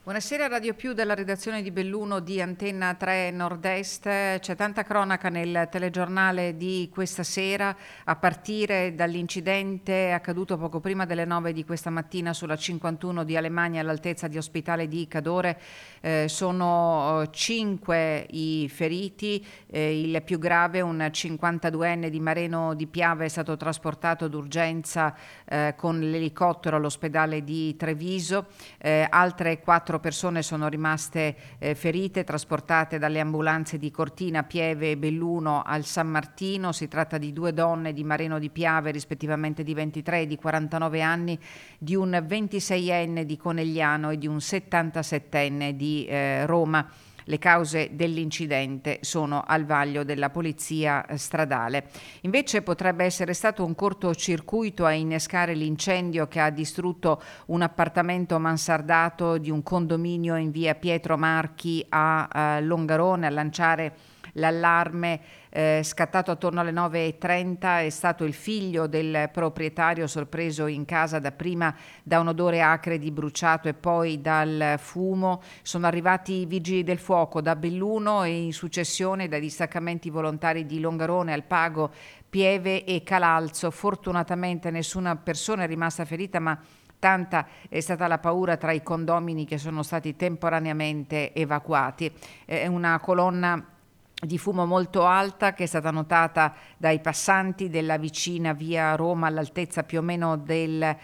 Buonasera Radio Più dalla redazione di Belluno di Antenna 3 Nord-Est. C'è tanta cronaca nel telegiornale di questa sera, a partire dall'incidente accaduto poco prima delle 9 di questa mattina sulla 51 di Alemagna all'altezza di Ospitale di Cadore. Sono 5 i feriti, il più grave, un 52enne di Mareno di Piave, è stato trasportato d'urgenza con l'elicottero all'ospedale di Treviso. Altre 4 persone sono rimaste ferite, trasportate dalle ambulanze di Cortina, Pieve e Belluno al San Martino. Si tratta di 2 donne di Mareno di Piave, rispettivamente di 23 e di 49 anni, di un 26enne di Conegliano e di un 77enne di Roma. Le cause dell'incidente sono al vaglio della polizia stradale. Invece potrebbe essere stato un cortocircuito a innescare l'incendio che ha distrutto un appartamento mansardato di un condominio in via Pietro Marchi a Longarone. A lanciare l'allarme scattato attorno alle 9:30 è stato il figlio del proprietario, sorpreso in casa dapprima da un odore acre di bruciato e poi dal fumo. Sono arrivati i vigili del fuoco da Belluno e in successione dai distaccamenti volontari di Longarone, Alpago, Pieve e Calalzo. Fortunatamente nessuna persona è rimasta ferita, ma tanta è stata la paura tra i condomini che sono stati temporaneamente evacuati. Una colonna di fumo molto alta che è stata notata dai passanti della vicina via Roma, all'altezza più o meno del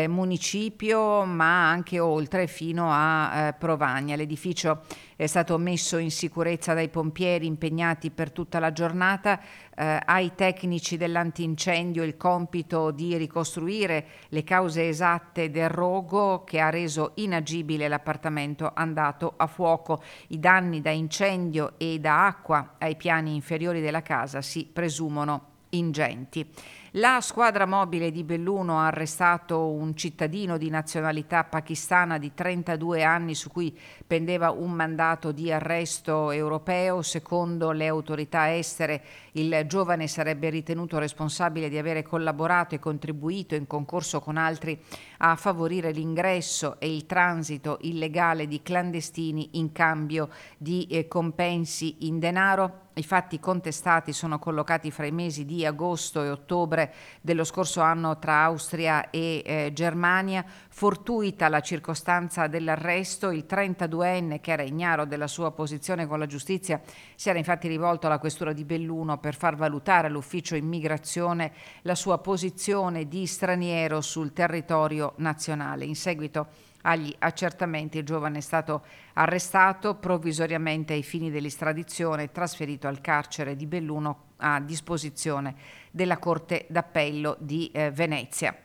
municipio, ma anche oltre fino a Provagna. L'edificio è stato messo in sicurezza dai pompieri impegnati per tutta la giornata. Ai tecnici dell'antincendio il compito di ricostruire le cause esatte del rogo che ha reso inagibile l'appartamento andato a fuoco. I danni da incendio e da acqua ai piani inferiori della casa si presumono ingenti. La squadra mobile di Belluno ha arrestato un cittadino di nazionalità pakistana di 32 anni su cui pendeva un mandato di arresto europeo. Secondo le autorità estere, il giovane sarebbe ritenuto responsabile di avere collaborato e contribuito in concorso con altri a favorire l'ingresso e il transito illegale di clandestini in cambio di compensi in denaro. I fatti contestati sono collocati fra i mesi di agosto e ottobre dello scorso anno tra Austria e Germania. Fortuita la circostanza dell'arresto, il 32enne, che era ignaro della sua posizione con la giustizia, si era infatti rivolto alla questura di Belluno per far valutare all'ufficio immigrazione la sua posizione di straniero sul territorio nazionale. In seguito agli accertamenti il giovane è stato arrestato provvisoriamente ai fini dell'estradizione e trasferito al carcere di Belluno a disposizione della Corte d'Appello di Venezia.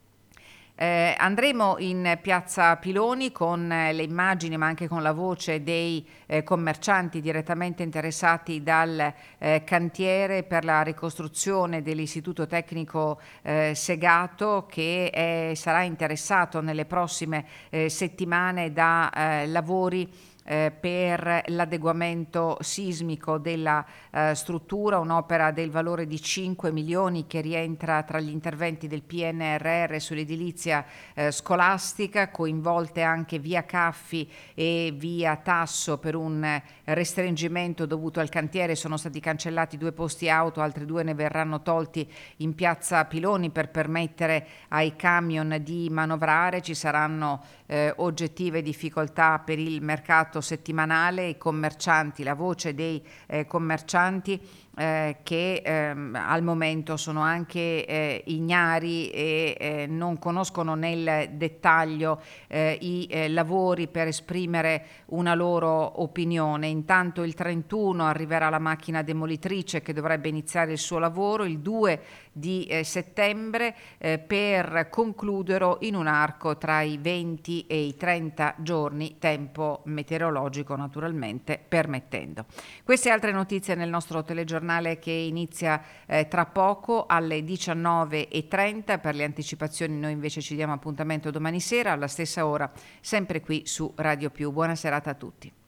Andremo in piazza Piloni con le immagini ma anche con la voce dei commercianti direttamente interessati dal cantiere per la ricostruzione dell'Istituto Tecnico Segato, che sarà interessato nelle prossime settimane da lavori per l'adeguamento sismico della struttura, un'opera del valore di 5 milioni che rientra tra gli interventi del PNRR sull'edilizia scolastica, coinvolte anche via Caffi e via Tasso per un restringimento dovuto al cantiere. Sono stati cancellati 2 posti auto, altri 2 ne verranno tolti in piazza Piloni per permettere ai camion di manovrare. Ci saranno oggettive difficoltà per il mercato settimanale. I commercianti, la voce dei commercianti che al momento sono anche ignari e non conoscono nel dettaglio i lavori per esprimere una loro opinione. Intanto il 31 arriverà la macchina demolitrice che dovrebbe iniziare il suo lavoro il 2 di settembre per concluderlo in un arco tra i 20 e i 30 giorni, tempo meteorologico naturalmente permettendo. Queste altre notizie nel nostro telegiornale che inizia tra poco alle 19:30. Per le anticipazioni noi invece ci diamo appuntamento domani sera alla stessa ora, sempre qui su Radio Più. Buona serata a tutti.